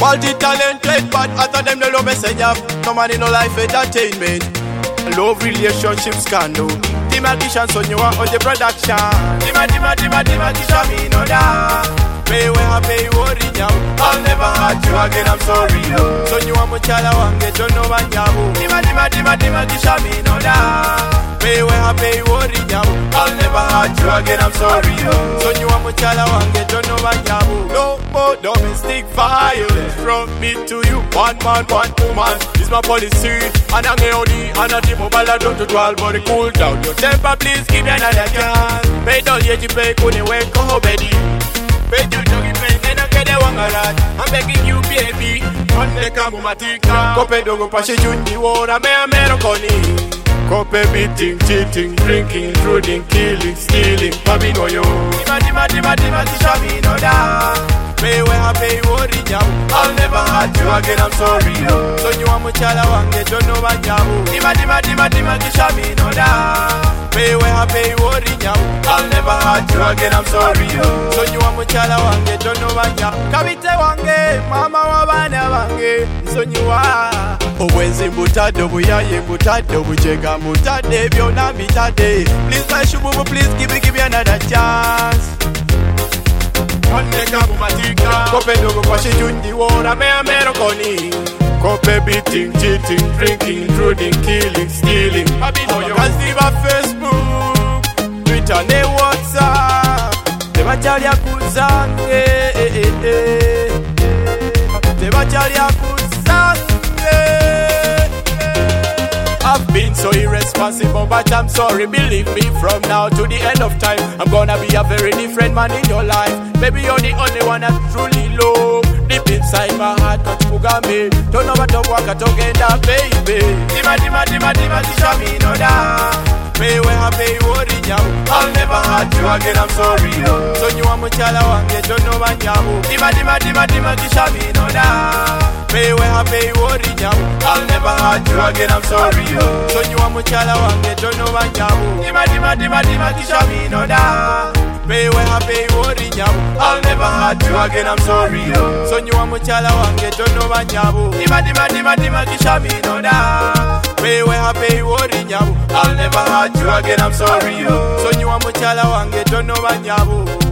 Multi-talented, but after them they love me say ya. No man in no life entertainment. Love relationship scandal. The magician son you want on the production. Dima kisha me no da. Pay where I pay worry now. I'll never hurt you again, I'm sorry. Son you want muchala wange don't know man yabu. Dima kisha me no da. Pay where I pay worry now. I'll never hurt you again, I'm sorry. Son you want muchala wange don't know man yabu. No more domestic violence from me to you. One man, one woman is my policy. And I'm and a mobile I don't to 12 but it cool down your temper, please give me another chance. Pay don't you pay couldn't wait go baby. Pay you don't give me then I get the one around. I'm begging you baby. On the Kamumatika Cope dogo pashe jundi wora me Americani. Cope beating, cheating, drinking, intruding, killing, stealing, Pabi no yo. Dima kisha me no da. Pay where I pay worry now. I'll never hurt you again, I'm sorry. So you want muchala wange don't know what yabu. Dima kisha me no da. Pay where I pay worry now. I'll never hurt you again, I'm sorry. So you want muchala wange don't know what yabu. Kabite wange, mama wabana wange. So you are. Owenzi mbutado buyaye mbutado bujega mbutade byona bitade. Please my shububu, please give me another chance. Cope dogo kwa shijundi wora me Americani. Cope beating, cheating, drinking, intruding, killing, stealing. Kaziba Facebook, Twitter ne WhatsApp. Tebachali ya kuzange, tebachali ya kuzange. I've been so irresponsible, but I'm sorry. Believe me, from now to the end of time, I'm gonna be a very different man in your life. Maybe you're the only one I truly love. Deep inside my heart, touch Mugame. Don't know what to walk at together, baby. Dima kisha me no da. Pay where I pay worry now. I'll never hurt you again, I'm sorry. So you want muchala wange don't know what yabu. Dima kisha me no da. Pay where I pay worry now. I'll never hurt you again, I'm sorry. So you want muchala wange don't know what yabu. Dima kisha me no da. Pay where I pay worry now. I'll never hurt you again, I'm sorry. So you want muchala wange don't know what yabu. Dima kisha me no da. Pay where I pay worry now. I'll never hurt you again, I'm sorry. So you want muchala wange don't know what yabu.